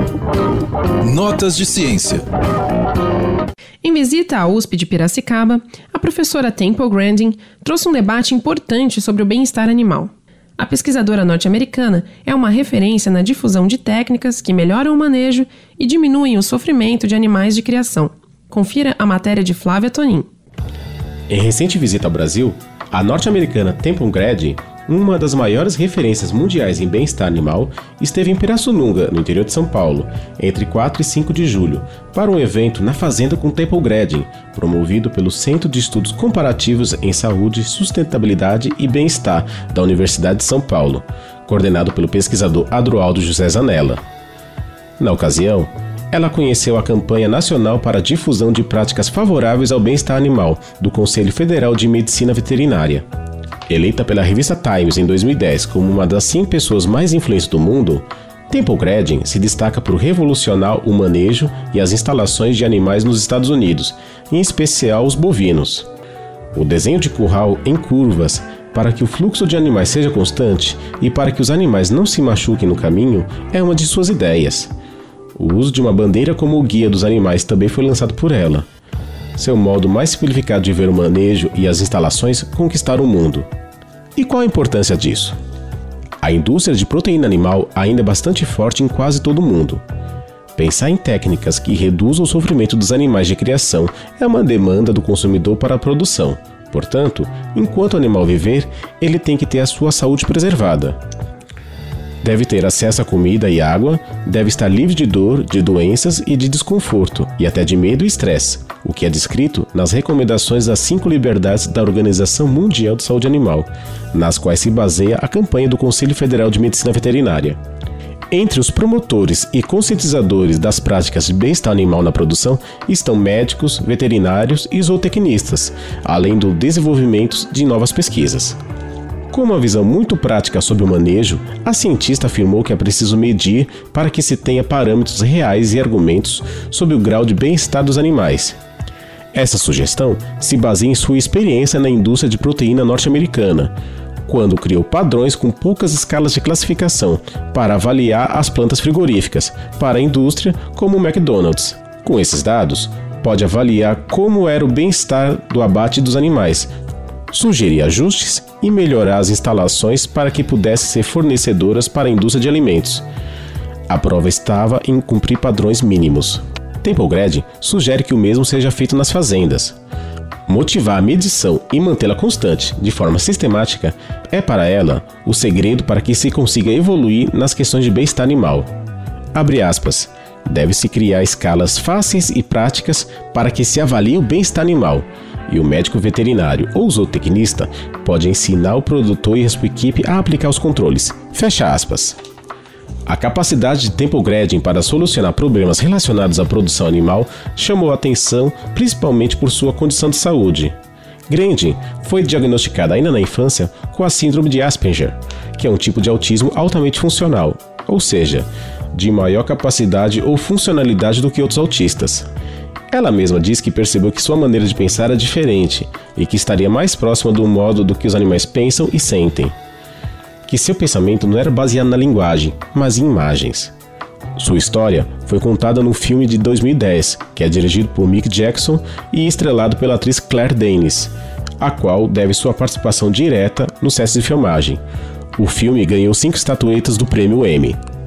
Notas de ciência. Em visita à USP de Piracicaba, a professora Temple Grandin trouxe um debate importante sobre o bem-estar animal. A pesquisadora norte-americana é uma referência na difusão de técnicas que melhoram o manejo e diminuem o sofrimento de animais de criação. Confira a matéria de Flávia Tonin. Em recente visita ao Brasil, a norte-americana Temple Grandin, uma das maiores referências mundiais em bem-estar animal, esteve em Pirassununga, no interior de São Paulo, entre 4 e 5 de julho, para um evento na Fazenda com Temple Grandin, promovido pelo Centro de Estudos Comparativos em Saúde, Sustentabilidade e Bem-Estar da Universidade de São Paulo, coordenado pelo pesquisador Adroaldo José Zanella. Na ocasião, ela conheceu a Campanha Nacional para a Difusão de Práticas Favoráveis ao Bem-Estar Animal, do Conselho Federal de Medicina Veterinária. Eleita pela revista Times em 2010 como uma das 100 pessoas mais influentes do mundo, Temple Grandin se destaca por revolucionar o manejo e as instalações de animais nos Estados Unidos, em especial os bovinos. O desenho de curral em curvas para que o fluxo de animais seja constante e para que os animais não se machuquem no caminho é uma de suas ideias. O uso de uma bandeira como guia dos animais também foi lançado por ela. Seu modo mais simplificado de ver o manejo e as instalações conquistaram o mundo. E qual a importância disso? A indústria de proteína animal ainda é bastante forte em quase todo o mundo. Pensar em técnicas que reduzam o sofrimento dos animais de criação é uma demanda do consumidor para a produção. Portanto, enquanto o animal viver, ele tem que ter a sua saúde preservada. Deve ter acesso a comida e água, deve estar livre de dor, de doenças e de desconforto, e até de medo e estresse, o que é descrito nas recomendações das 5 liberdades da Organização Mundial de Saúde Animal, nas quais se baseia a campanha do Conselho Federal de Medicina Veterinária. Entre os promotores e conscientizadores das práticas de bem-estar animal na produção estão médicos, veterinários e zootecnistas, além do desenvolvimento de novas pesquisas. Com uma visão muito prática sobre o manejo, a cientista afirmou que é preciso medir para que se tenha parâmetros reais e argumentos sobre o grau de bem-estar dos animais. Essa sugestão se baseia em sua experiência na indústria de proteína norte-americana, quando criou padrões com poucas escalas de classificação para avaliar as plantas frigoríficas para a indústria como o McDonald's. Com esses dados, pode avaliar como era o bem-estar do abate dos animais, sugerir ajustes e melhorar as instalações para que pudessem ser fornecedoras para a indústria de alimentos. A prova estava em cumprir padrões mínimos. Temple Grandin sugere que o mesmo seja feito nas fazendas. Motivar a medição e mantê-la constante, de forma sistemática, é para ela o segredo para que se consiga evoluir nas questões de bem-estar animal. Abre aspas. Deve-se criar escalas fáceis e práticas para que se avalie o bem-estar animal, e o médico veterinário ou zootecnista pode ensinar o produtor e a sua equipe a aplicar os controles. Fecha aspas. A capacidade de Temple Grandin para solucionar problemas relacionados à produção animal chamou a atenção principalmente por sua condição de saúde. Grandin foi diagnosticada ainda na infância com a síndrome de Asperger, que é um tipo de autismo altamente funcional, ou seja, de maior capacidade ou funcionalidade do que outros autistas. Ela mesma diz que percebeu que sua maneira de pensar é diferente e que estaria mais próxima do modo do que os animais pensam e sentem. Que seu pensamento não era baseado na linguagem, mas em imagens. Sua história foi contada no filme de 2010, que é dirigido por Mick Jackson e estrelado pela atriz Claire Danes, a qual deve sua participação direta no set de filmagem. O filme ganhou 5 estatuetas do Prêmio Emmy.